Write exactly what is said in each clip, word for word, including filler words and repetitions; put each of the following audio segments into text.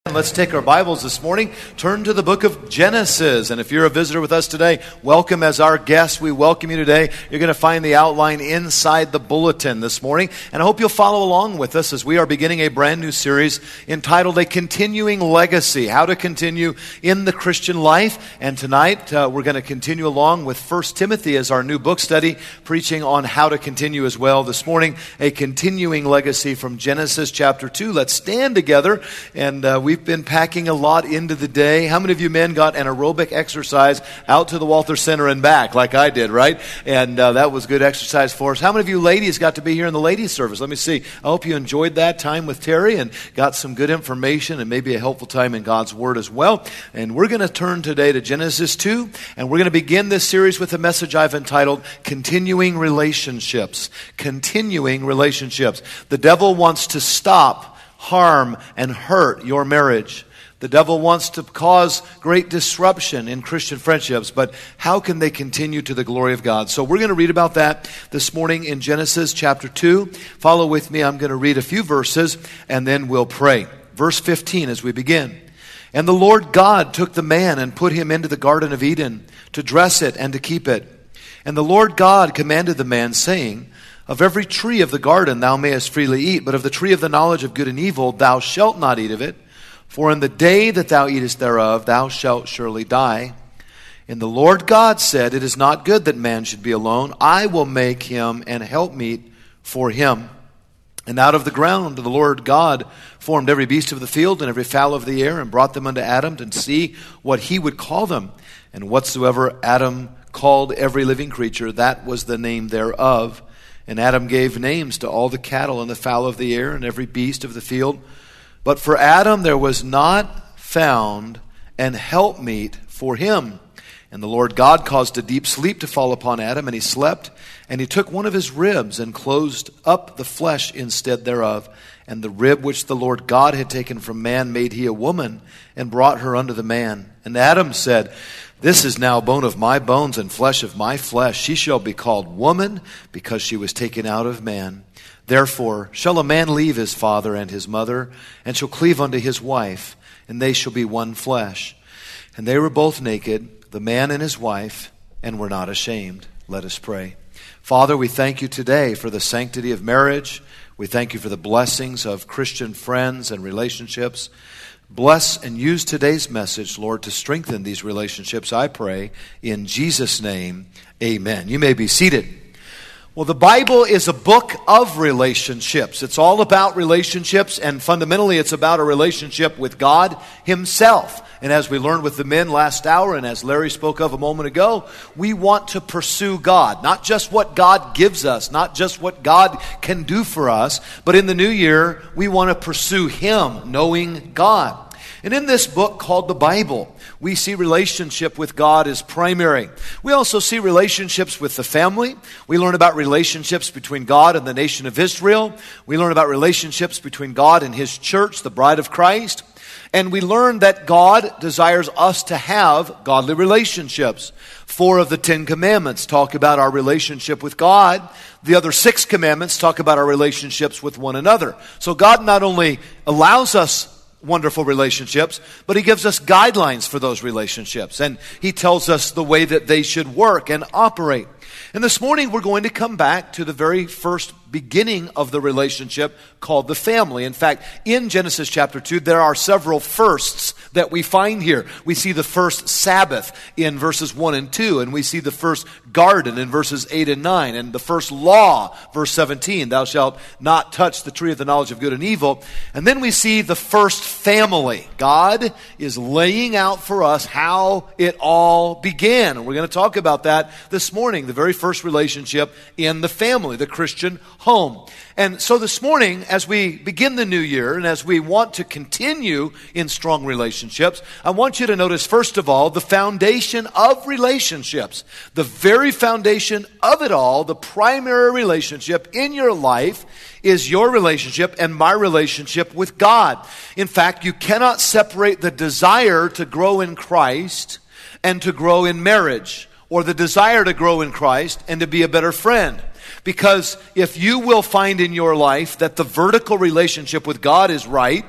Let's take our Bibles this morning, turn to the book of Genesis. And if you're a visitor with us today, welcome as our guest. We welcome you today. You're going to find the outline inside the bulletin this morning. And I hope you'll follow along with us as we are beginning a brand new series entitled A Continuing Legacy, how to continue in the Christian life. And tonight uh, we're going to continue along with First Timothy as our new book study, preaching on how to continue as well. This morning, A Continuing Legacy from Genesis chapter two. Let's stand together, and uh, we've been packing a lot into the day. How many of you men got an aerobic exercise out to the Walther Center and back like I did, right? And uh, that was good exercise for us. How many of you ladies got to be here in the ladies' service? Let me see. I hope you enjoyed that time with Terry and got some good information and maybe a helpful time in God's Word as well. And we're going to turn today to Genesis two, and we're going to begin this series with a message I've entitled Continuing Relationships. Continuing Relationships. The devil wants to stop, harm, and hurt your marriage. The devil wants to cause great disruption in Christian friendships, but how can they continue to the glory of God? So we're going to read about that this morning in Genesis chapter two. Follow with me. I'm going to read a few verses, and then we'll pray. Verse fifteen as we begin. And the Lord God took the man and put him into the Garden of Eden to dress it and to keep it. And the Lord God commanded the man, saying, Of every tree of the garden thou mayest freely eat, but of the tree of the knowledge of good and evil thou shalt not eat of it. For in the day that thou eatest thereof thou shalt surely die. And the Lord God said, It is not good that man should be alone. I will make him an helpmeet for him. And out of the ground the Lord God formed every beast of the field and every fowl of the air, and brought them unto Adam to see what he would call them. And whatsoever Adam called every living creature, that was the name thereof. And Adam gave names to all the cattle and the fowl of the air and every beast of the field. But for Adam there was not found an helpmeet for him. And the Lord God caused a deep sleep to fall upon Adam, and he slept. And he took one of his ribs and closed up the flesh instead thereof. And the rib which the Lord God had taken from man made he a woman, and brought her unto the man. And Adam said, This is now bone of my bones and flesh of my flesh. She shall be called woman, because she was taken out of man. Therefore shall a man leave his father and his mother, and shall cleave unto his wife, and they shall be one flesh. And they were both naked, the man and his wife, and were not ashamed. Let us pray. Father, we thank you today for the sanctity of marriage. We thank you for the blessings of Christian friends and relationships. Bless and use today's message, Lord, to strengthen these relationships, I pray. In Jesus' name, amen. You may be seated. Well, the Bible is a book of relationships. It's all about relationships, and fundamentally it's about a relationship with God himself. And as we learned with the men last hour, and as Larry spoke of a moment ago, we want to pursue God. Not just what God gives us, not just what God can do for us, but in the new year, we want to pursue Him, knowing God. And in this book called the Bible, we see relationship with God as primary. We also see relationships with the family. We learn about relationships between God and the nation of Israel. We learn about relationships between God and His church, the bride of Christ. And we learn that God desires us to have godly relationships. Four of the Ten Commandments talk about our relationship with God. The other six commandments talk about our relationships with one another. So God not only allows us wonderful relationships, but He gives us guidelines for those relationships. And He tells us the way that they should work and operate. And this morning we're going to come back to the very first beginning of the relationship called the family. In fact, in Genesis chapter two, there are several firsts that we find here. We see the first Sabbath in verses one and two, and we see the first garden in verses eight and nine, and the first law, verse seventeen, thou shalt not touch the tree of the knowledge of good and evil. And then we see the first family. God is laying out for us how it all began. And we're going to talk about that this morning, the very first relationship in the family, the Christian home. And so this morning, as we begin the new year and as we want to continue in strong relationships, I want you to notice, first of all, the foundation of relationships. The very foundation of it all, the primary relationship in your life is your relationship and my relationship with God. In fact, you cannot separate the desire to grow in Christ and to grow in marriage, or the desire to grow in Christ and to be a better friend. Because if you will find in your life that the vertical relationship with God is right,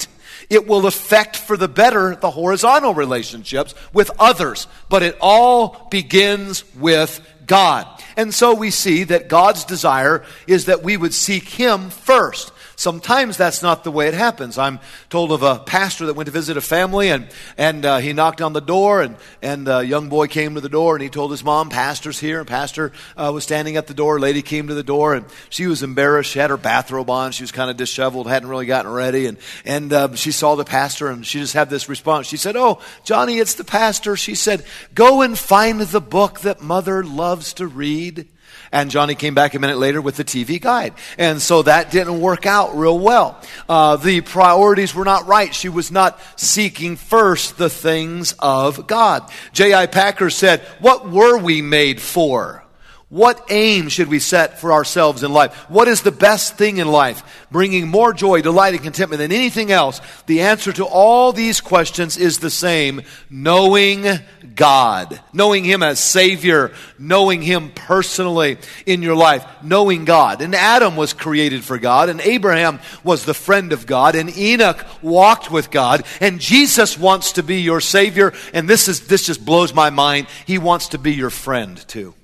It will affect for the better the horizontal relationships with others. But it all begins with God. And so we see that God's desire is that we would seek Him first. Sometimes that's not the way it happens. I'm told of a pastor that went to visit a family, and and uh, he knocked on the door, and and a young boy came to the door, and he told his mom, "Pastor's here." And pastor uh, was standing at the door. A lady came to the door, and she was embarrassed. She had her bathrobe on. She was kind of disheveled, hadn't really gotten ready, and and uh, she saw the pastor, and she just had this response. She said, "Oh, Johnny, it's the pastor." She said, "Go and find the book that Mother loves to read." And Johnny came back a minute later with the T V guide. And so that didn't work out real well. Uh, the priorities were not right. She was not seeking first the things of God. J I Packer said, "What were we made for? What aim should we set for ourselves in life? What is the best thing in life, bringing more joy, delight, and contentment than anything else?" The answer to all these questions is the same: knowing God. Knowing Him as Savior. Knowing Him personally in your life. Knowing God. And Adam was created for God. And Abraham was the friend of God. And Enoch walked with God. And Jesus wants to be your Savior. And this is this just blows my mind. He wants to be your friend too.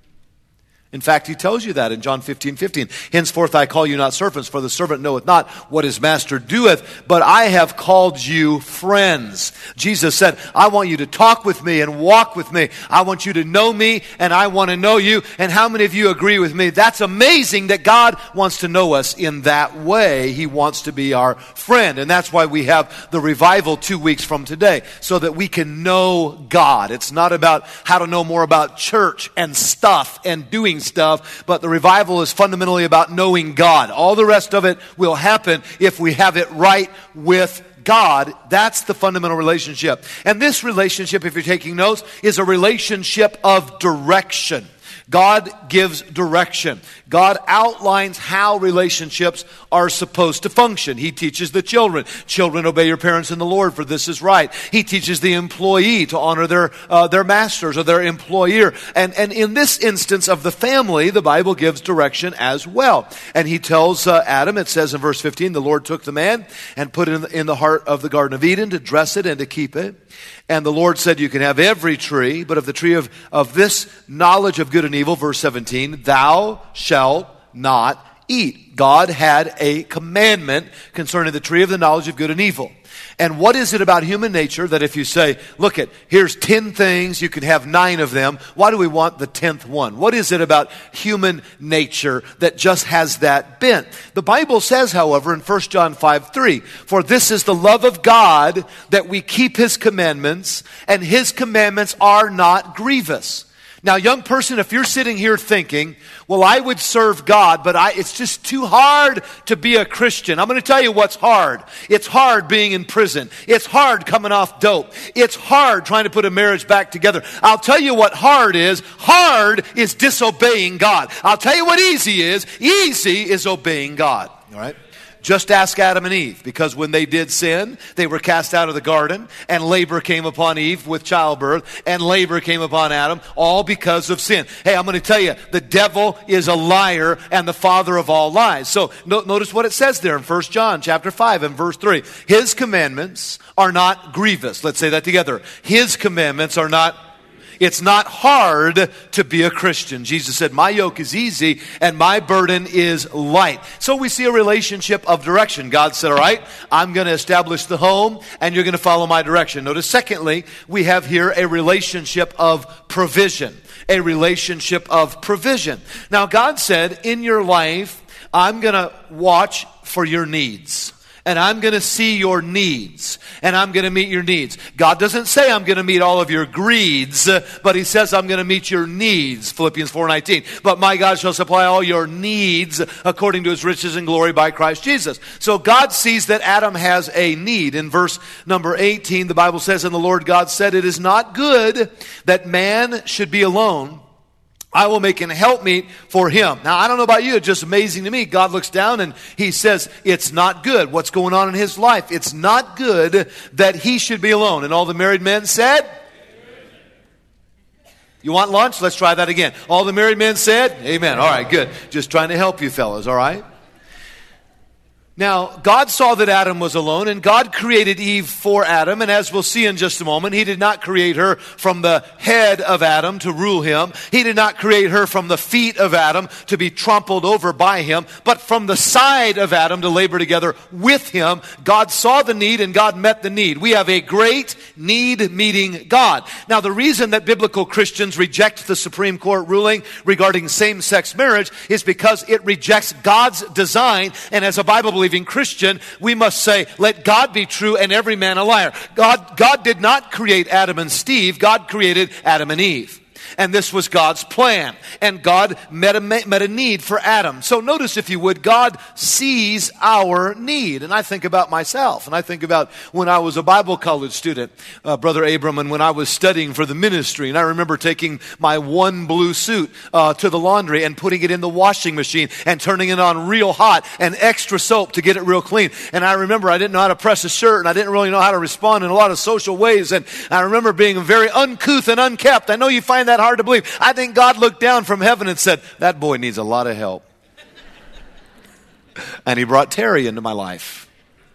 In fact, He tells you that in John fifteen fifteen. "Henceforth I call you not servants, for the servant knoweth not what his master doeth, but I have called you friends." Jesus said, "I want you to talk with me and walk with me. I want you to know me, and I want to know you." And how many of you agree with me? That's amazing that God wants to know us in that way. He wants to be our friend. And that's why we have the revival two weeks from today, so that we can know God. It's not about how to know more about church and stuff and doing stuff, but the revival is fundamentally about knowing God. All the rest of it will happen if we have it right with God. That's the fundamental relationship. And this relationship, if you're taking notes, is a relationship of direction. God gives direction. God outlines how relationships are supposed to function. He teaches the children. Children, obey your parents in the Lord, for this is right. He teaches the employee to honor their uh, their masters or their employer. And, and in this instance of the family, the Bible gives direction as well. And He tells uh, Adam, it says in verse fifteen, "The Lord took the man and put it in the, in the heart of the Garden of Eden to dress it and to keep it. And the Lord said, you can have every tree, but of the tree of, of this knowledge of good and evil," verse seventeen, "thou shalt not eat." God had a commandment concerning the tree of the knowledge of good and evil. And what is it about human nature that if you say, look at, here's ten things, you can have nine of them, why do we want the tenth one? What is it about human nature that just has that bent? The Bible says, however, in First John five three, "For this is the love of God, that we keep His commandments, and His commandments are not grievous." Now, young person, if you're sitting here thinking, well, I would serve God, but I, it's just too hard to be a Christian. I'm going to tell you what's hard. It's hard being in prison. It's hard coming off dope. It's hard trying to put a marriage back together. I'll tell you what hard is. Hard is disobeying God. I'll tell you what easy is. Easy is obeying God. All right? Just ask Adam and Eve, because when they did sin, they were cast out of the garden, and labor came upon Eve with childbirth, and labor came upon Adam, all because of sin. Hey, I'm going to tell you, the devil is a liar and the father of all lies. So no, notice what it says there in First John chapter five and verse three. His commandments are not grievous. Let's say that together. His commandments are not It's not hard to be a Christian. Jesus said, "My yoke is easy and my burden is light." So we see a relationship of direction. God said, all right, I'm going to establish the home and you're going to follow my direction. Notice, secondly, we have here a relationship of provision. A relationship of provision. Now, God said, in your life, I'm going to watch for your needs. And I'm going to see your needs. And I'm going to meet your needs. God doesn't say I'm going to meet all of your greeds, but He says I'm going to meet your needs. Philippians four nineteen. "But my God shall supply all your needs according to His riches and glory by Christ Jesus." So God sees that Adam has a need. In verse number eighteen, the Bible says, "And the Lord God said, it is not good that man should be alone. I will make an helpmeet for him." Now, I don't know about you, it's just amazing to me. God looks down and He says, it's not good. What's going on in his life? It's not good that he should be alone. And all the married men said, you want lunch? Let's try that again. All the married men said, amen. All right, good. Just trying to help you fellas, all right? Now, God saw that Adam was alone, and God created Eve for Adam, and as we'll see in just a moment, He did not create her from the head of Adam to rule him. He did not create her from the feet of Adam to be trampled over by him, but from the side of Adam to labor together with him. God saw the need, and God met the need. We have a great need-meeting God. Now, the reason that biblical Christians reject the Supreme Court ruling regarding same-sex marriage is because it rejects God's design, and as a Bible-believing Christian, we must say, let God be true and every man a liar. God, God did not create Adam and Steve. God created Adam and Eve. And this was God's plan. And God met a, met a need for Adam. So notice, if you would, God sees our need. And I think about myself. And I think about when I was a Bible college student, uh, Brother Abram, and when I was studying for the ministry. And I remember taking my one blue suit uh, to the laundry and putting it in the washing machine and turning it on real hot and extra soap to get it real clean. And I remember I didn't know how to press a shirt, and I didn't really know how to respond in a lot of social ways. And I remember being very uncouth and unkept. I know you find that hard to believe. I think God looked down from heaven and said, that boy needs a lot of help. And He brought Terry into my life.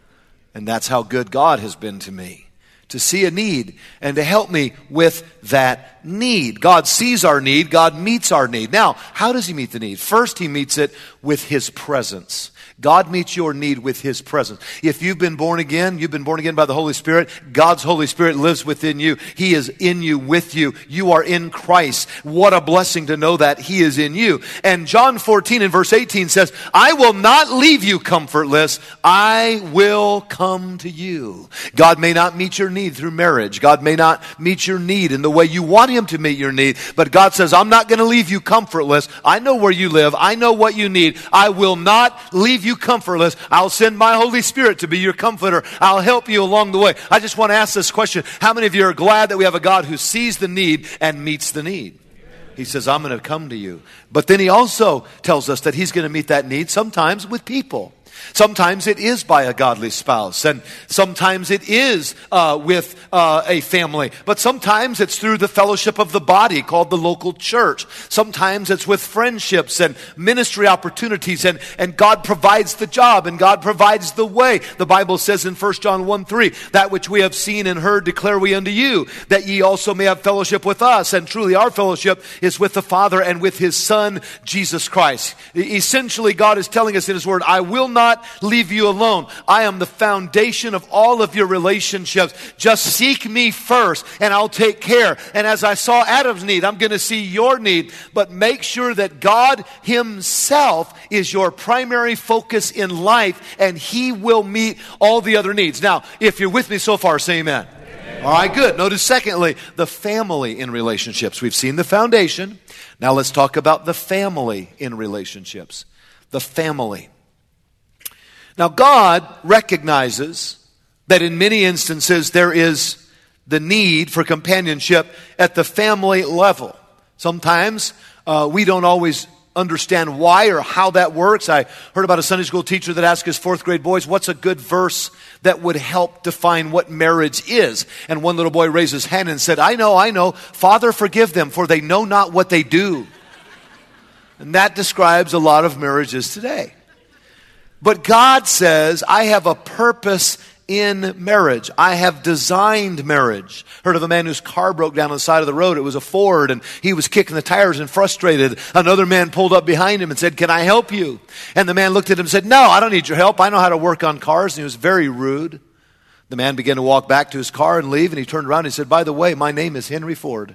And that's how good God has been to me. To see a need and to help me with that need. God sees our need. God meets our need. Now, how does He meet the need? First, He meets it with His presence. God meets your need with His presence. If you've been born again, you've been born again by the Holy Spirit, God's Holy Spirit lives within you. He is in you, with you. You are in Christ. What a blessing to know that He is in you. And John fourteen and verse eighteen says, I will not leave you comfortless. I will come to you. God may not meet your need through marriage. God may not meet your need in the way you want Him to meet your need. But God says, I'm not going to leave you comfortless. I know where you live. I know what you need. I will not leave you comfortless. I'll send my Holy Spirit to be your comforter. I'll help you along the way. I just want to ask this question. How many of you are glad that we have a God who sees the need and meets the need? He says, I'm going to come to you. But then He also tells us that He's going to meet that need sometimes with people. Sometimes it is by a godly spouse, and sometimes it is uh, with uh, a family. But sometimes it's through the fellowship of the body called the local church. Sometimes it's with friendships and ministry opportunities, and, and God provides the job, and God provides the way. The Bible says in First John one three, that which we have seen and heard declare we unto you, that ye also may have fellowship with us. And truly our fellowship is with the Father and with His Son, Jesus Christ. Essentially, God is telling us in His Word, I will not leave you alone. I am the foundation of all of your relationships. Just seek me first, and I'll take care. And as I saw Adam's need, I'm going to see your need. But make sure that God Himself is your primary focus in life, and He will meet all the other needs. Now, if you're with me so far, say amen. Amen. All right, good. Notice, secondly, the family in relationships. We've seen the foundation. Now let's talk about the family in relationships. The family. Now, God recognizes that in many instances there is the need for companionship at the family level. Sometimes uh, we don't always understand why or how that works. I heard about a Sunday school teacher that asked his fourth grade boys, what's a good verse that would help define what marriage is? And one little boy raised his hand and said, I know, I know. Father, forgive them, for they know not what they do. And that describes a lot of marriages today. But God says, I have a purpose in marriage. I have designed marriage. Heard of a man whose car broke down on the side of the road. It was a Ford, and he was kicking the tires and frustrated. Another man pulled up behind him and said, can I help you? And the man looked at him and said, no, I don't need your help. I know how to work on cars. And he was very rude. The man began to walk back to his car and leave, and he turned around and he said, by the way, my name is Henry Ford.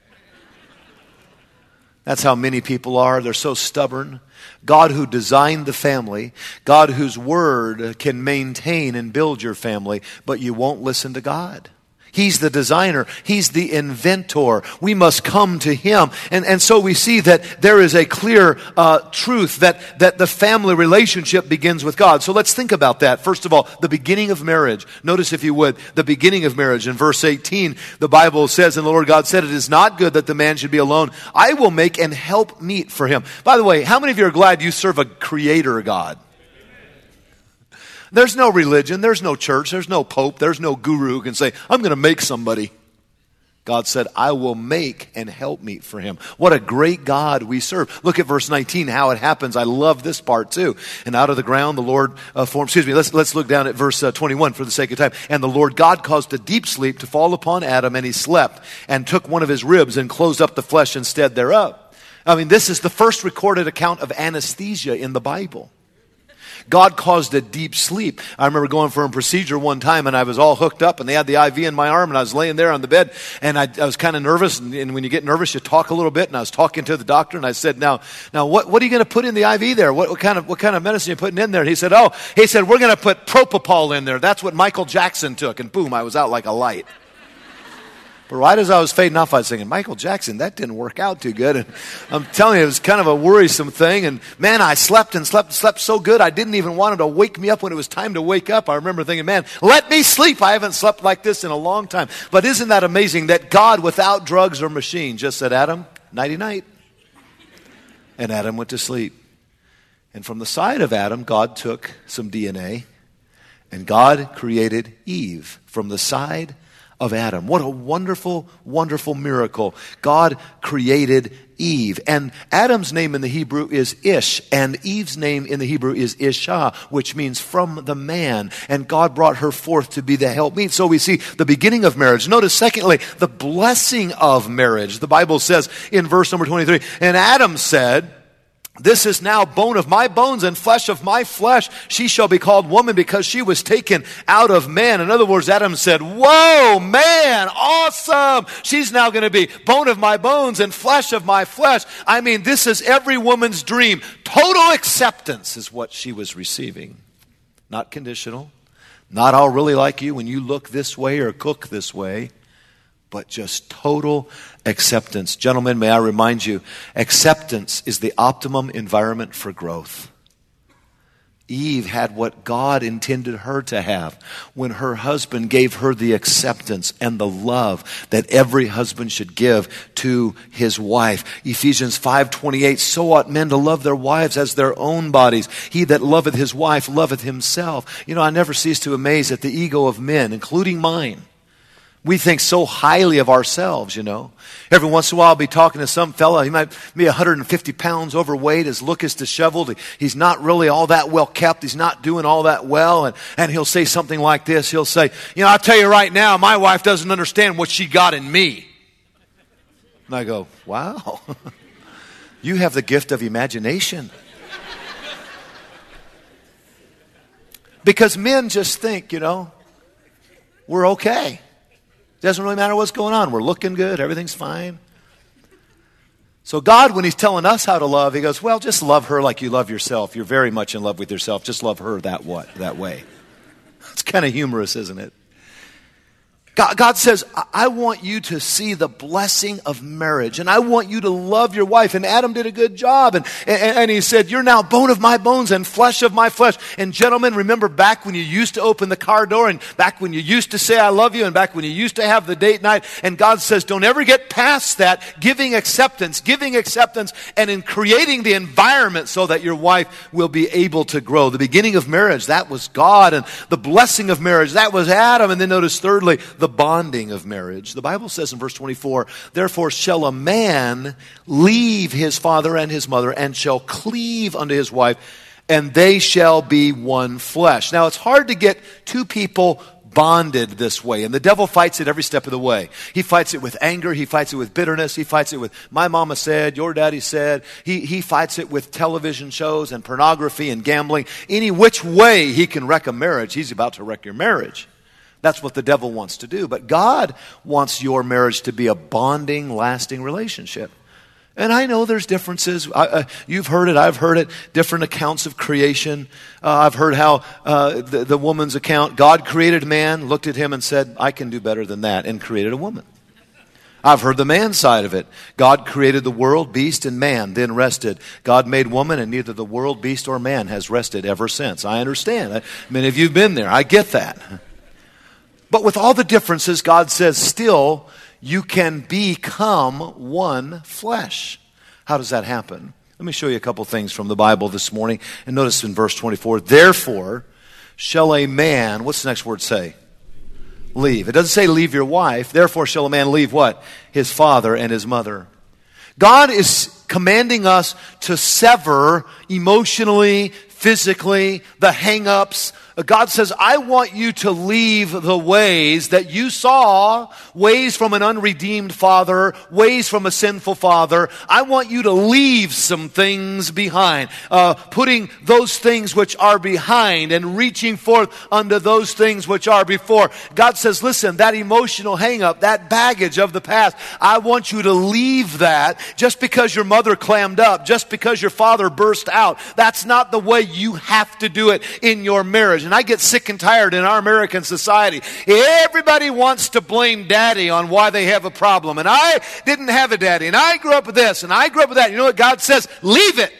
That's how many people are. They're so stubborn. God who designed the family, God whose word can maintain and build your family, but you won't listen to God. He's the designer. He's the inventor. We must come to Him. And, and so we see that there is a clear uh, truth that, that the family relationship begins with God. So let's think about that. First of all, the beginning of marriage. Notice, if you would, the beginning of marriage. In verse eighteen, the Bible says, and the Lord God said, it is not good that the man should be alone. I will make an help meet for him. By the way, how many of you are glad you serve a creator God? There's no religion, there's no church, there's no pope, there's no guru who can say, I'm going to make somebody. God said, I will make an helpmeet for him. What a great God we serve. Look at verse nineteen, how it happens. I love this part too. And out of the ground the Lord uh, formed, excuse me, let's, let's look down at verse uh, twenty-one for the sake of time. And the Lord God caused a deep sleep to fall upon Adam, and he slept, and took one of his ribs and closed up the flesh instead thereof. I mean, this is the first recorded account of anesthesia in the Bible. God caused a deep sleep. I remember going for a procedure one time, and I was all hooked up, and they had the I V in my arm, and I was laying there on the bed, and I, I was kind of nervous, and, and when you get nervous, you talk a little bit, and I was talking to the doctor, and I said, now, now what, what are you going to put in the I V there? What, what kind of what kind of medicine are you putting in there? And he said, oh, he said, we're going to put propofol in there. That's what Michael Jackson took, and boom, I was out like a light. But right as I was fading off, I was thinking, Michael Jackson, that didn't work out too good. And I'm telling you, it was kind of a worrisome thing. And man, I slept and slept and slept so good, I didn't even want him to wake me up when it was time to wake up. I remember thinking, man, let me sleep. I haven't slept like this in a long time. But isn't that amazing that God, without drugs or machine, just said, Adam, nighty-night. And Adam went to sleep. And from the side of Adam, God took some D N A, and God created Eve from the side of Adam. What a wonderful, wonderful miracle. God created Eve. And Adam's name in the Hebrew is Ish, and Eve's name in the Hebrew is Isha, which means from the man. And God brought her forth to be the helpmeet. So we see the beginning of marriage. Notice, secondly, the blessing of marriage. The Bible says in verse number twenty-three, and Adam said, this is now bone of my bones and flesh of my flesh. She shall be called woman because she was taken out of man. In other words, Adam said, whoa, man, awesome. She's now going to be bone of my bones and flesh of my flesh. I mean, this is every woman's dream. Total acceptance is what she was receiving. Not conditional. Not I'll really like you when you look this way or cook this way. But just total acceptance. Gentlemen, may I remind you, acceptance is the optimum environment for growth. Eve had what God intended her to have when her husband gave her the acceptance and the love that every husband should give to his wife. Ephesians five twenty-eight, so ought men to love their wives as their own bodies. He that loveth his wife loveth himself. You know, I never cease to amaze at the ego of men, including mine. We think so highly of ourselves, you know. Every once in a while I'll be talking to some fella. He might be one hundred fifty pounds overweight. His look is disheveled. He's not really all that well kept. He's not doing all that well. And, and he'll say something like this. He'll say, you know, I'll tell you right now, my wife doesn't understand what she got in me. And I go, wow. You have the gift of imagination. Because men just think, you know, we're okay. Doesn't really matter what's going on. We're looking good. Everything's fine. So God, when he's telling us how to love, he goes, well, just love her like you love yourself. You're very much in love with yourself. Just love her that what, that way. It's kind of humorous, isn't it? God, God says, I want you to see the blessing of marriage, and I want you to love your wife. And Adam did a good job. And, and, and he said, you're now bone of my bones and flesh of my flesh. And gentlemen, remember back when you used to open the car door, and back when you used to say, I love you, and back when you used to have the date night. And God says, don't ever get past that. Giving acceptance, giving acceptance, and in creating the environment so that your wife will be able to grow. The beginning of marriage, that was God. And the blessing of marriage, that was Adam. And then notice thirdly, the bonding of marriage. The Bible says in verse twenty-four, therefore shall a man leave his father and his mother and shall cleave unto his wife, and they shall be one flesh. Now it's hard to get two people bonded this way, and the devil fights it every step of the way. He fights it with anger, he fights it with bitterness, he fights it with my mama said, your daddy said, he, he fights it with television shows and pornography and gambling. Any which way he can wreck a marriage, he's about to wreck your marriage. That's what the devil wants to do. But God wants your marriage to be a bonding, lasting relationship. And I know there's differences. I, uh, you've heard it. I've heard it. Different accounts of creation. Uh, I've heard how uh, the, the woman's account, God created man, looked at him and said, I can do better than that, and created a woman. I've heard the man side of it. God created the world, beast, and man, then rested. God made woman, and neither the world, beast, or man has rested ever since. I understand. Many of you have been there. I get that. But with all the differences, God says, still, you can become one flesh. How does that happen? Let me show you a couple things from the Bible this morning. And notice in verse twenty-four, therefore shall a man, what's the next word say? leave. It doesn't say leave your wife. Therefore shall a man leave what? His father and his mother. God is commanding us to sever emotionally, physically, the hang-ups. God says, I want you to leave the ways that you saw, ways from an unredeemed father, ways from a sinful father. I want you to leave some things behind, uh, putting those things which are behind and reaching forth unto those things which are before. God says, listen, that emotional hang-up, that baggage of the past, I want you to leave that. Just because your mother clammed up, just because your father burst out, that's not the way you have to do it in your marriage. And I get sick and tired in our American society. Everybody wants to blame daddy on why they have a problem. And I didn't have a daddy. And I grew up with this. And I grew up with that. You know what God says? Leave it.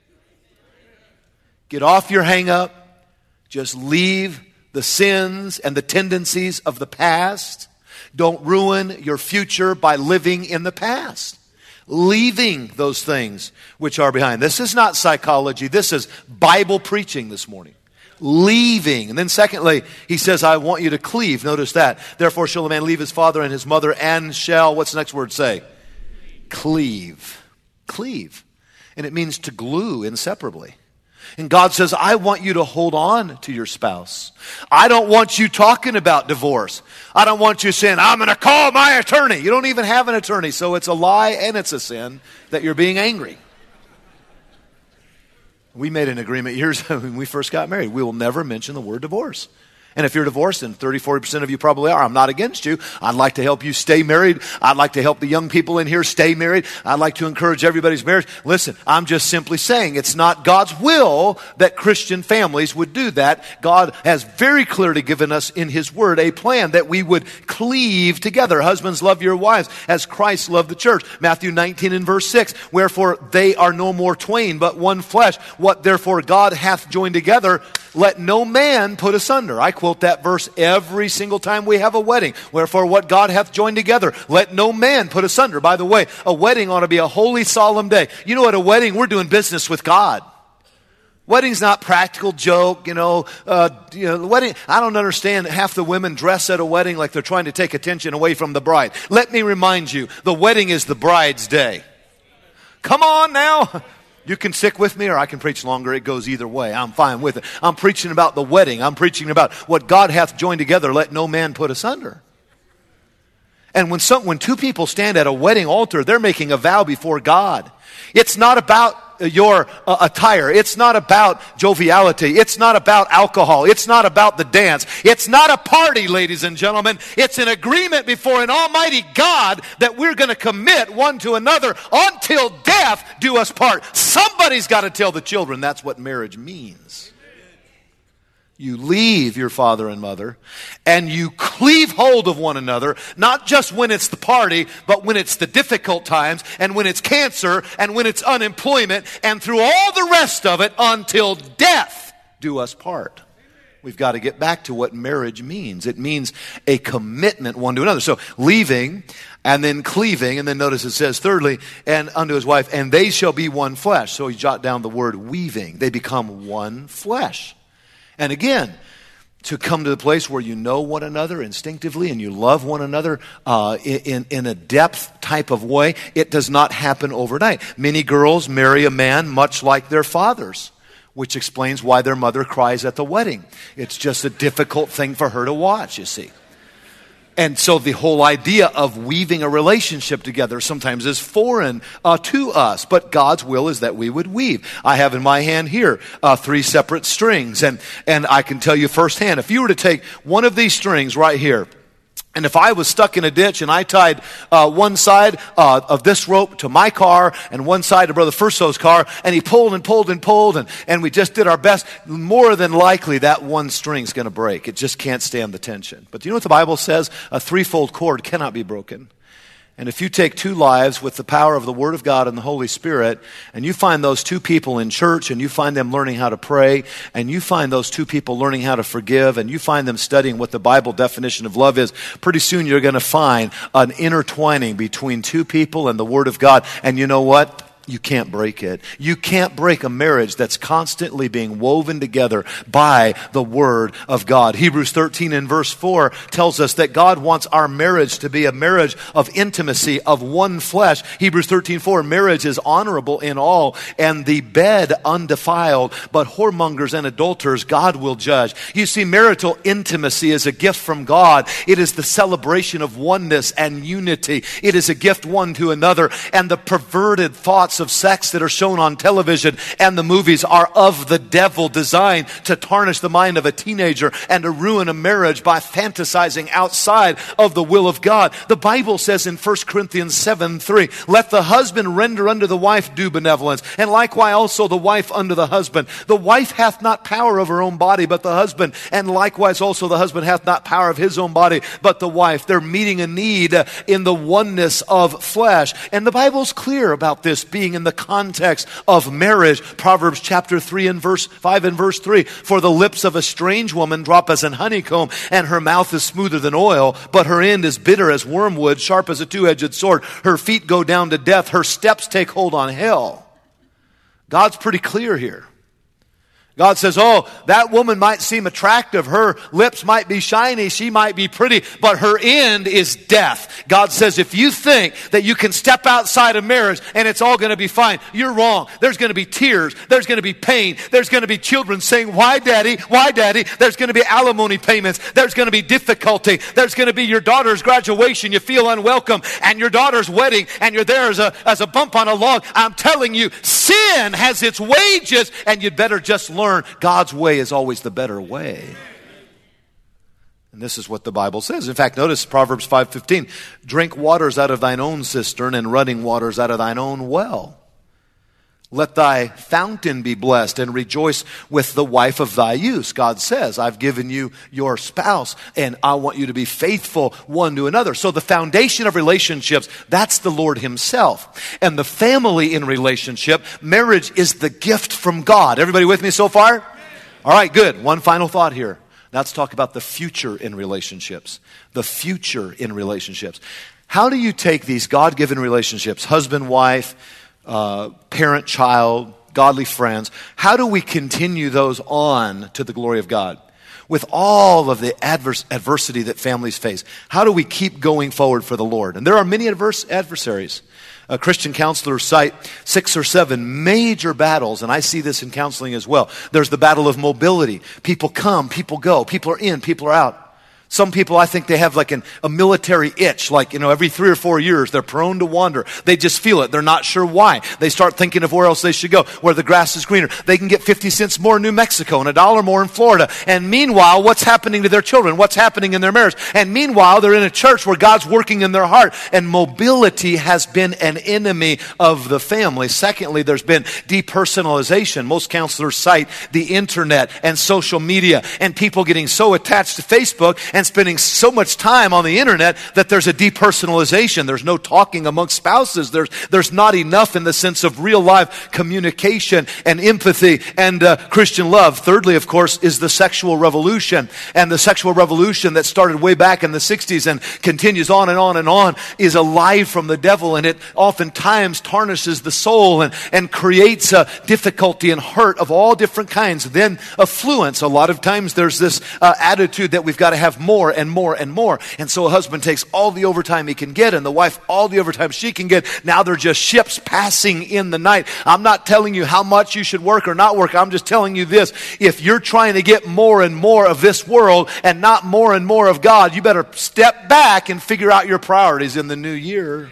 Get off your hang up. Just leave the sins and the tendencies of the past. Don't ruin your future by living in the past. Leaving those things which are behind. This is not psychology. This is Bible preaching this morning. Leaving. And then secondly, he says, I want you to cleave. Notice that. Therefore shall a man leave his father and his mother and shall, what's the next word say? Cleave. Cleave. And it means to glue inseparably. And God says, I want you to hold on to your spouse. I don't want you talking about divorce. I don't want you saying, I'm going to call my attorney. You don't even have an attorney, so it's a lie and it's a sin that you're being angry. We made an agreement years when we first got married. We will never mention the word divorce. And if you're divorced, and thirty, forty percent of you probably are, I'm not against you. I'd like to help you stay married. I'd like to help the young people in here stay married. I'd like to encourage everybody's marriage. Listen, I'm just simply saying it's not God's will that Christian families would do that. God has very clearly given us in His Word a plan that we would cleave together. Husbands, love your wives as Christ loved the church. Matthew nineteen and verse six, wherefore they are no more twain, but one flesh. What therefore God hath joined together, let no man put asunder. I quote that verse every single time we have a wedding. Wherefore what God hath joined together, let no man put asunder. By the way, a wedding ought to be a holy, solemn day. You know, at a wedding, we're doing business with God. Wedding's not practical joke, you know. Uh, you know, the wedding. I don't understand half the women dress at a wedding like they're trying to take attention away from the bride. Let me remind you, the wedding is the bride's day. Come on now. You can stick with me or I can preach longer. It goes either way. I'm fine with it. I'm preaching about the wedding. I'm preaching about what God hath joined together. Let no man put asunder. And when some, when two people stand at a wedding altar, they're making a vow before God. It's not about your uh, attire. It's not about joviality. It's not about alcohol. It's not about the dance. It's not a party, ladies and gentlemen. It's an agreement before an almighty God that we're going to commit one to another until death do us part. Somebody's got to tell the children that's what marriage means. You leave your father and mother, and you cleave hold of one another, not just when it's the party, but when it's the difficult times, and when it's cancer, and when it's unemployment, and through all the rest of it until death do us part. We've got to get back to what marriage means. It means a commitment one to another. So leaving, and then cleaving, and then notice it says thirdly, and unto his wife, and they shall be one flesh. So you jot down the word weaving. They become one flesh. And again, to come to the place where you know one another instinctively and you love one another uh, in, in a depth type of way, it does not happen overnight. Many girls marry a man much like their fathers, which explains why their mother cries at the wedding. It's just a difficult thing for her to watch, you see. And so the whole idea of weaving a relationship together sometimes is foreign uh, to us. But God's will is that we would weave. I have in my hand here uh, three separate strings. And, and I can tell you firsthand, if you were to take one of these strings right here, and if I was stuck in a ditch and I tied uh, one side uh, of this rope to my car and one side to Brother Furso's car, and he pulled and pulled and pulled, and, and we just did our best, more than likely that one string's going to break. It just can't stand the tension. But do you know what the Bible says? A threefold cord cannot be broken. And if you take two lives with the power of the Word of God and the Holy Spirit, and you find those two people in church, and you find them learning how to pray, and you find those two people learning how to forgive, and you find them studying what the Bible definition of love is, pretty soon you're going to find an intertwining between two people and the Word of God. And you know what? you can't break it. You can't break a marriage that's constantly being woven together by the Word of God. Hebrews thirteen and verse four tells us that God wants our marriage to be a marriage of intimacy, of one flesh. Hebrews thirteen four, marriage is honorable in all, and the bed undefiled, but whoremongers and adulterers God will judge. You see, marital intimacy is a gift from God. It is the celebration of oneness and unity. It is a gift one to another, and the perverted thoughts of sex that are shown on television and the movies are of the devil, designed to tarnish the mind of a teenager and to ruin a marriage by fantasizing outside of the will of God. The Bible says in First Corinthians seven three, let the husband render unto the wife due benevolence, and likewise also the wife unto the husband. The wife hath not power of her own body, but the husband, and likewise also the husband hath not power of his own body, but the wife. They're meeting a need in the oneness of flesh. And the Bible's clear about this being in the context of marriage. Proverbs chapter three and verse five and verse three. For the lips of a strange woman drop as an honeycomb, and her mouth is smoother than oil, but her end is bitter as wormwood, sharp as a two-edged sword. Her feet go down to death, her steps take hold on hell. God's pretty clear here. God says, oh, that woman might seem attractive. Her lips might be shiny. She might be pretty, but her end is death. God says, if you think that you can step outside of marriage and it's all going to be fine, you're wrong. There's going to be tears. There's going to be pain. There's going to be children saying, why, Daddy? Why, Daddy? There's going to be alimony payments. There's going to be difficulty. There's going to be your daughter's graduation. You feel unwelcome. And your daughter's wedding, and you're there as a, as a bump on a log. I'm telling you, sin has its wages, and you'd better just learn God's way is always the better way. And this is what the Bible says. In fact, notice Proverbs five fifteen. Drink waters out of thine own cistern, and running waters out of thine own well. Let thy fountain be blessed, and rejoice with the wife of thy youth. God says, I've given you your spouse, and I want you to be faithful one to another. So the foundation of relationships, that's the Lord himself. And the family in relationship, marriage is the gift from God. Everybody with me so far? All right, good. One final thought here. Now let's talk about the future in relationships. The future in relationships. How do you take these God-given relationships, husband, wife, Uh, parent, child, godly friends, how do we continue those on to the glory of God? With all of the adverse adversity that families face, how do we keep going forward for the Lord? And there are many adverse adversaries. Uh, Christian counselors cite six or seven major battles, and I see this in counseling as well. There's the battle of mobility. People come, people go, people are in, people are out. Some people, I think they have like an, a military itch, like, you know, every three or four years, they're prone to wander. They just feel it. They're not sure why. They start thinking of where else they should go, where the grass is greener. They can get fifty cents more in New Mexico and a dollar more in Florida. And meanwhile, what's happening to their children? What's happening in their marriage? And meanwhile, they're in a church where God's working in their heart. And mobility has been an enemy of the family. Secondly, there's been depersonalization. Most counselors cite the internet and social media and people getting so attached to Facebook and spending so much time on the internet that there's a depersonalization. There's no talking amongst spouses. There's, there's not enough in the sense of real life communication and empathy and uh, Christian love. Thirdly, of course, is the sexual revolution. And the sexual revolution that started way back in the sixties and continues on and on and on is a lie from the devil, and it oftentimes tarnishes the soul and, and creates a difficulty and hurt of all different kinds. Then affluence. A lot of times there's this uh, attitude that we've got to have more and more and more. And so a husband takes all the overtime he can get, and the wife all the overtime she can get. Now they're just ships passing in the night. I'm not telling you how much you should work or not work. I'm just telling you this. If you're trying to get more and more of this world and not more and more of God, you better step back and figure out your priorities in the new year.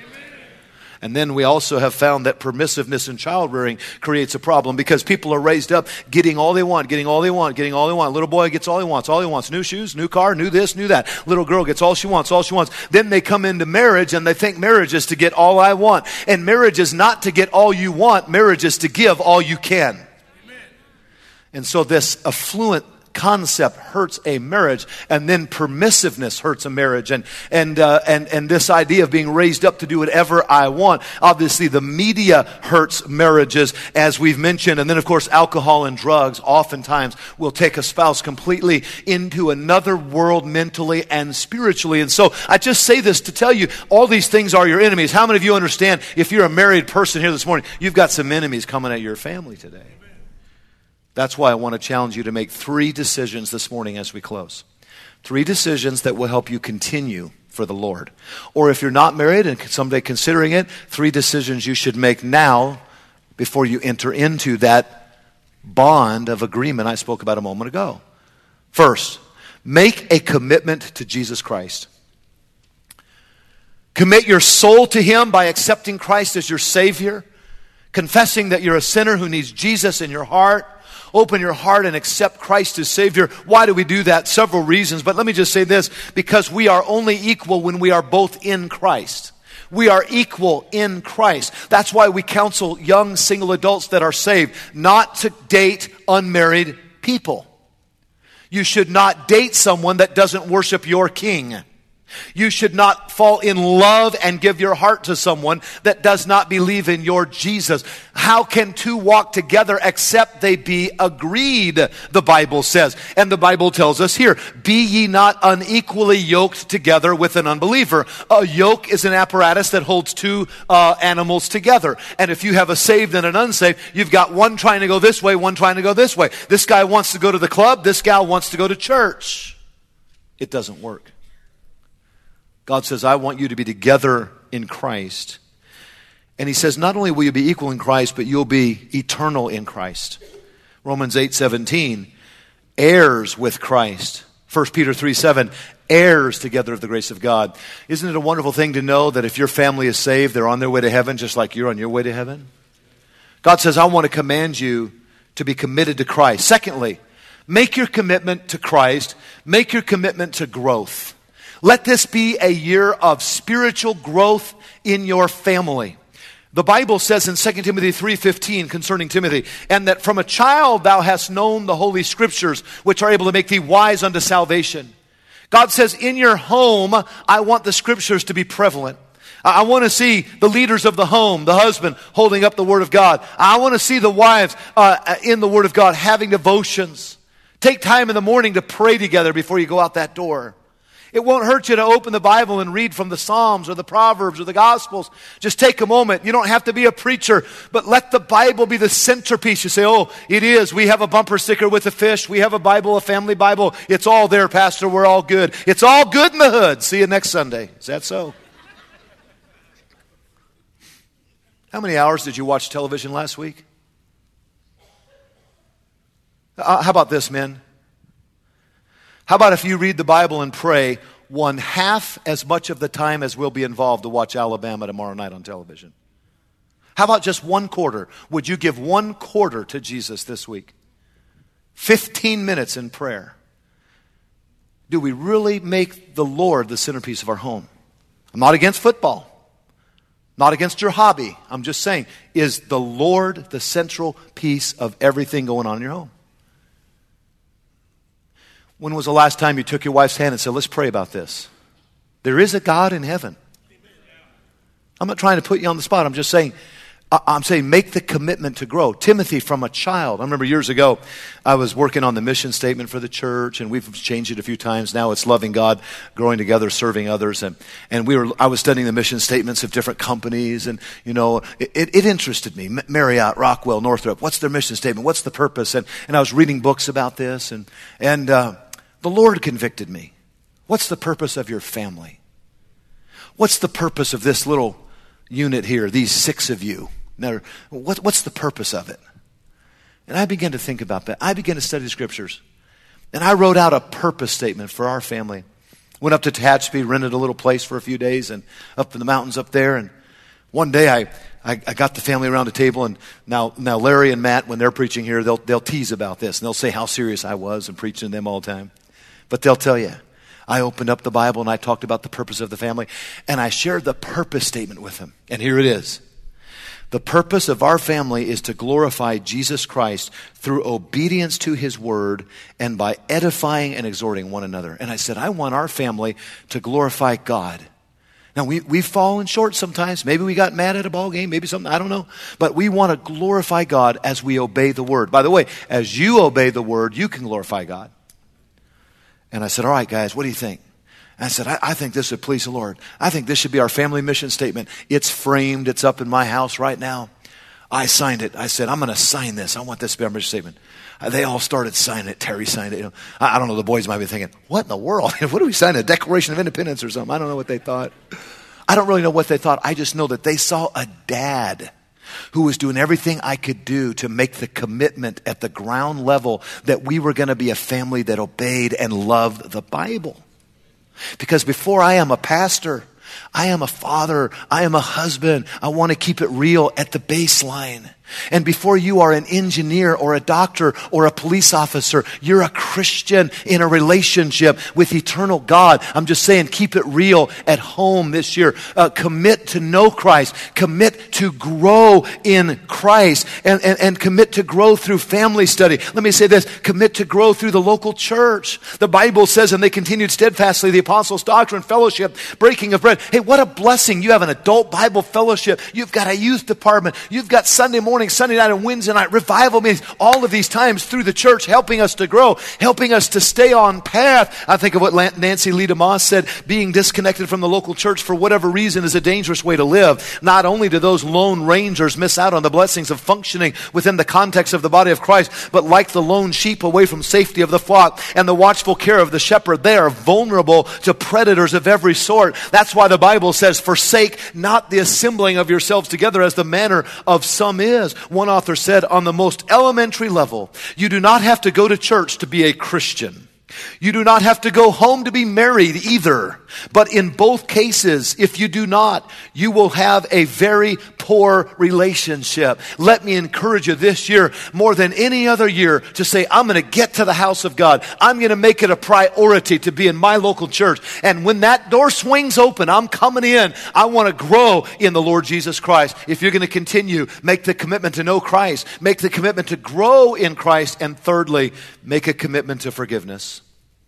And then we also have found that permissiveness in child rearing creates a problem, because people are raised up getting all they want, getting all they want, getting all they want. Little boy gets all he wants, all he wants. New shoes, new car, new this, new that. Little girl gets all she wants, all she wants. Then they come into marriage and they think marriage is to get all I want. And marriage is not to get all you want. Marriage is to give all you can. Amen. And so this affluent concept hurts a marriage, and then permissiveness hurts a marriage, and and uh, and and this idea of being raised up to do whatever I want. Obviously, the media hurts marriages, as we've mentioned, and then of course, alcohol and drugs oftentimes will take a spouse completely into another world mentally and spiritually. And so, I just say this to tell you, all these things are your enemies. How many of you understand? If you're a married person here this morning, you've got some enemies coming at your family today. That's why I want to challenge you to make three decisions this morning as we close. Three decisions that will help you continue for the Lord. Or if you're not married and someday considering it, three decisions you should make now before you enter into that bond of agreement I spoke about a moment ago. First, make a commitment to Jesus Christ. Commit your soul to Him by accepting Christ as your Savior, confessing that you're a sinner who needs Jesus in your heart. Open your heart and accept Christ as Savior. Why do we do that? Several reasons, but let me just say this, because we are only equal when we are both in Christ. We are equal in Christ. That's why we counsel young single adults that are saved not to date unmarried people. You should not date someone that doesn't worship your King. You should not fall in love and give your heart to someone that does not believe in your Jesus. How can two walk together except they be agreed, the Bible says. And the Bible tells us here, be ye not unequally yoked together with an unbeliever. A yoke is an apparatus that holds two uh, animals together. And if you have a saved and an unsaved, you've got one trying to go this way, one trying to go this way. This guy wants to go to the club, this gal wants to go to church. It doesn't work. God says, I want you to be together in Christ. And He says, not only will you be equal in Christ, but you'll be eternal in Christ. Romans eight seventeen, heirs with Christ. First Peter three seven, heirs together of the grace of God. Isn't it a wonderful thing to know that if your family is saved, they're on their way to heaven just like you're on your way to heaven? God says, I want to command you to be committed to Christ. Secondly, make your commitment to Christ. Make your commitment to growth. Let this be a year of spiritual growth in your family. The Bible says in Second Timothy three fifteen concerning Timothy, and that from a child thou hast known the holy scriptures, which are able to make thee wise unto salvation. God says, in your home, I want the scriptures to be prevalent. I want to see the leaders of the home, the husband, holding up the Word of God. I want to see the wives uh, in the Word of God having devotions. Take time in the morning to pray together before you go out that door. It won't hurt you to open the Bible and read from the Psalms or the Proverbs or the Gospels. Just take a moment. You don't have to be a preacher, but let the Bible be the centerpiece. You say, oh, it is. We have a bumper sticker with a fish. We have a Bible, a family Bible. It's all there, Pastor. We're all good. It's all good in the hood. See you next Sunday. Is that so? How many hours did you watch television last week? Uh, how about this, men? How about if you read the Bible and pray one half as much of the time as we'll be involved to watch Alabama tomorrow night on television? How about just one quarter? Would you give one quarter to Jesus this week? Fifteen minutes in prayer. Do we really make the Lord the centerpiece of our home? I'm not against football. Not against your hobby. I'm just saying, is the Lord the central piece of everything going on in your home? When was the last time you took your wife's hand and said, let's pray about this? There is a God in heaven. I'm not trying to put you on the spot. I'm just saying, I'm saying make the commitment to grow. Timothy from a child. I remember years ago, I was working on the mission statement for the church, and we've changed it a few times. Now it's loving God, growing together, serving others. And, and we were, I was studying the mission statements of different companies, and, you know, it, it, it interested me. Marriott, Rockwell, Northrop, what's their mission statement? What's the purpose? And, and I was reading books about this, and, and, uh, the Lord convicted me. What's the purpose of your family? What's the purpose of this little unit here, these six of you? Now, what, what's the purpose of it? And I began to think about that. I began to study the scriptures. And I wrote out a purpose statement for our family. Went up to Tehachapi, rented a little place for a few days, and up in the mountains up there. And one day I, I, I got the family around the table, and now now Larry and Matt, when they're preaching here, they'll they'll tease about this, and they'll say how serious I was and preaching to them all the time. But they'll tell you, I opened up the Bible and I talked about the purpose of the family, and I shared the purpose statement with them. And here it is. The purpose of our family is to glorify Jesus Christ through obedience to his word and by edifying and exhorting one another. And I said, I want our family to glorify God. Now, we, we've fallen short sometimes. Maybe we got mad at a ball game, maybe something, I don't know. But we want to glorify God as we obey the word. By the way, as you obey the word, you can glorify God. And I said, all right, guys, what do you think? I said, I, I think this would please the Lord. I think this should be our family mission statement. It's framed. It's up in my house right now. I signed it. I said, I'm going to sign this. I want this to be our mission statement. Uh, they all started signing it. Terry signed it. You know, I, I don't know. The boys might be thinking, what in the world? What do we sign? A Declaration of Independence or something? I don't know what they thought. I don't really know what they thought. I just know that they saw a dad who was doing everything I could do to make the commitment at the ground level that we were going to be a family that obeyed and loved the Bible. Because before I am a pastor, I am a father, I am a husband. I want to keep it real at the baseline. And before you are an engineer or a doctor or a police officer, you're a Christian in a relationship with eternal God. I'm just saying, keep it real at home this year. Uh, commit to know Christ. Commit to grow in Christ. And, and, and commit to grow through family study. Let me say this. Commit to grow through the local church. The Bible says, and they continued steadfastly, the apostles' doctrine, fellowship, breaking of bread. Hey, what a blessing. You have an adult Bible fellowship. You've got a youth department. You've got Sunday morning, Sunday night, and Wednesday night revival meetings. All of these times through the church, helping us to grow, helping us to stay on path. I think of what Nancy Lee DeMoss said, being disconnected from the local church for whatever reason is a dangerous way to live. Not only do those lone rangers miss out on the blessings of functioning within the context of the body of Christ, but like the lone sheep away from safety of the flock and the watchful care of the shepherd, they are vulnerable to predators of every sort. That's why the Bible says, forsake not the assembling of yourselves together as the manner of some is. One author said, on the most elementary level, you do not have to go to church to be a Christian. You do not have to go home to be married either. But in both cases, if you do not, you will have a very poor relationship. Let me encourage you this year, more than any other year, to say, I'm going to get to the house of God. I'm going to make it a priority to be in my local church. And when that door swings open, I'm coming in. I want to grow in the Lord Jesus Christ. If you're going to continue, make the commitment to know Christ. Make the commitment to grow in Christ. And thirdly, make a commitment to forgiveness.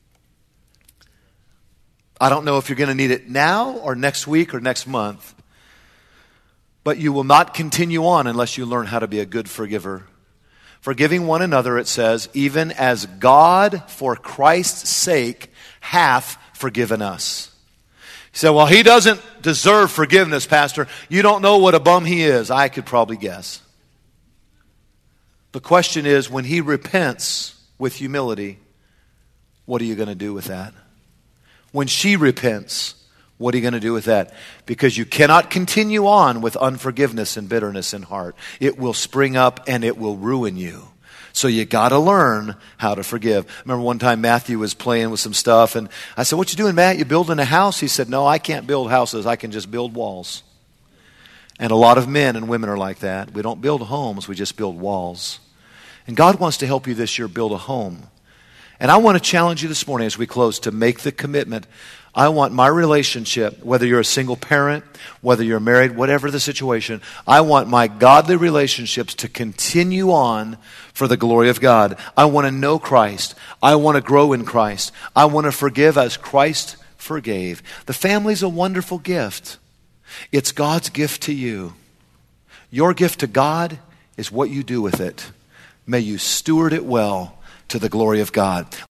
I don't know if you're going to need it now or next week or next month, but you will not continue on unless you learn how to be a good forgiver. Forgiving one another, it says, even as God for Christ's sake hath forgiven us. You say, well, he doesn't deserve forgiveness, Pastor. You don't know what a bum he is. I could probably guess. The question is, when he repents with humility, what are you going to do with that? When she repents, what are you going to do with that? Because you cannot continue on with unforgiveness and bitterness in heart. It will spring up and it will ruin you. So you got to learn how to forgive. I remember one time Matthew was playing with some stuff, and I said, what you doing, Matt? You building a house? He said, no, I can't build houses. I can just build walls. And a lot of men and women are like that. We don't build homes. We just build walls. And God wants to help you this year build a home. And I want to challenge you this morning as we close to make the commitment. I want my relationship, whether you're a single parent, whether you're married, whatever the situation, I want my godly relationships to continue on for the glory of God. I want to know Christ. I want to grow in Christ. I want to forgive as Christ forgave. The family's a wonderful gift. It's God's gift to you. Your gift to God is what you do with it. May you steward it well to the glory of God.